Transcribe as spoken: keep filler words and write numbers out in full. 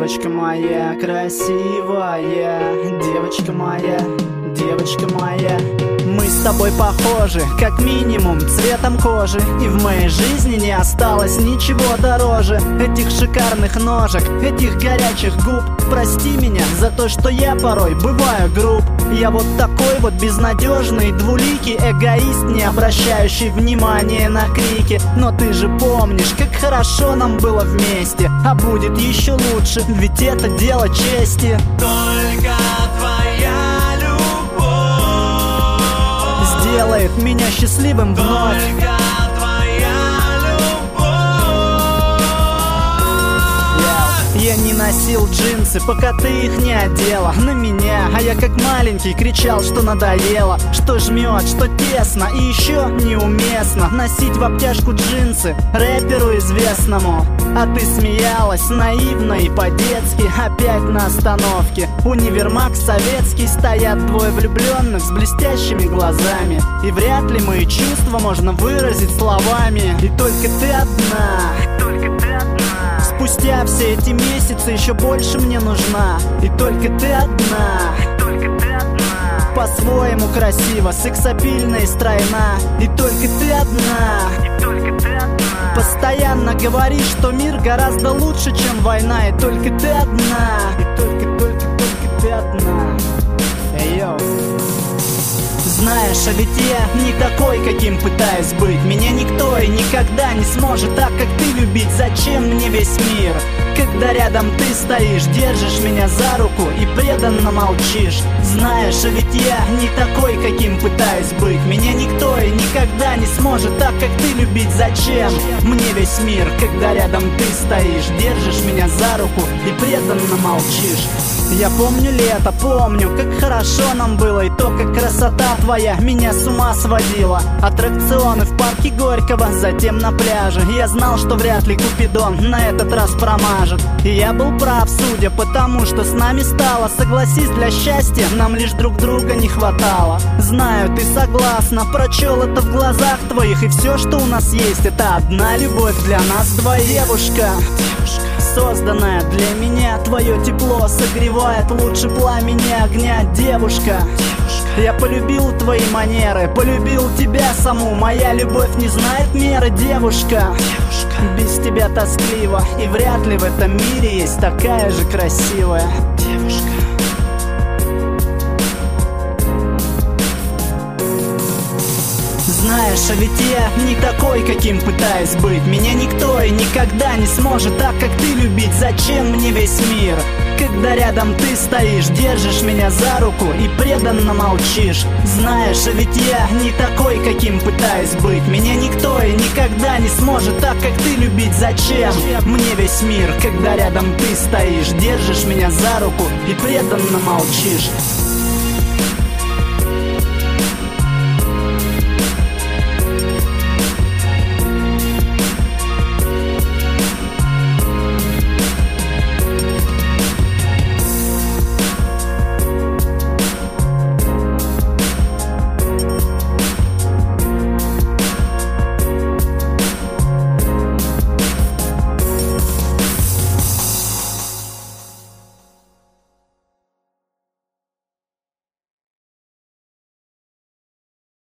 Девочка моя красивая, девочка моя, девочка моя. Мы с тобой похожи, как минимум цветом кожи, и в моей жизни не осталось ничего дороже этих шикарных ножек, этих горячих губ. Прости меня за то, что я порой бываю груб. Я вот такой вот безнадежный, двуликий эгоист, не обращающий внимания на крики. Но ты же помнишь, как хорошо нам было вместе, а будет еще лучше, ведь это дело чести. Только твоя любовь сделает меня счастливым вновь. Только твоя любовь. Я не носил джинсы, пока ты их не одела на меня, а я как маленький кричал, что надоело, что жмет, что тесно и еще неуместно носить в обтяжку джинсы рэперу известному. А ты смеялась наивно и по-детски, опять на остановке. Универмаг советский, стоят двое влюбленных с блестящими глазами, и вряд ли мои чувства можно выразить словами. И только ты одна, и только ты одна спустя все эти месяцы еще больше мне нужна. И только ты одна, и только ты одна по-своему красиво, сексапильна и стройна. И только ты одна, и только ты одна постоянно говоришь, что мир гораздо лучше, чем война. И только ты одна, и только, только, только ты одна. Эй, йоу. Знаешь, а ведь я не такой, каким пытаюсь быть. Меня никто и никогда не сможет так, как ты, любить. Зачем мне весь мир, когда рядом ты стоишь, держишь меня за руку и преданно молчишь? Знаешь, а ведь я не такой, каким пытаюсь быть. Меня никто и никогда не сможет так, как ты, любить. Зачем мне весь мир, когда рядом ты стоишь, держишь меня за руку и преданно молчишь? Я помню лето, помню, как хорошо нам было, и то, как красота твоя меня с ума сводила. Аттракционы в парке Горького, затем на пляже. Я знал, что вряд ли Купидон на этот раз промажет. И я был прав, судя по тому, что с нами стало. Согласись, для счастья нам лишь друг друга не хватало. Знаю, ты согласна, прочел это в глазах твоих. И все, что у нас есть, это одна любовь для нас двоих. Девушка, девушка, созданная для меня, твое тепло согревает лучше пламени огня. Девушка, девушка, я полюбил твои манеры, полюбил тебя саму. Моя любовь не знает меры. Девушка, девушка, без тебя тоскливо, и вряд ли в этом мире есть такая же красивая девушка. Знаешь, а ведь я не такой, каким пытаюсь быть. Меня никто и никогда не сможет так, как ты, любить. Зачем мне весь мир, когда рядом ты стоишь, держишь меня за руку и преданно молчишь? Знаешь, а ведь я не такой, каким пытаюсь быть. Меня никто и никогда не сможет так, как ты, любить. Зачем мне весь мир, когда рядом ты стоишь, держишь меня за руку и преданно молчишь?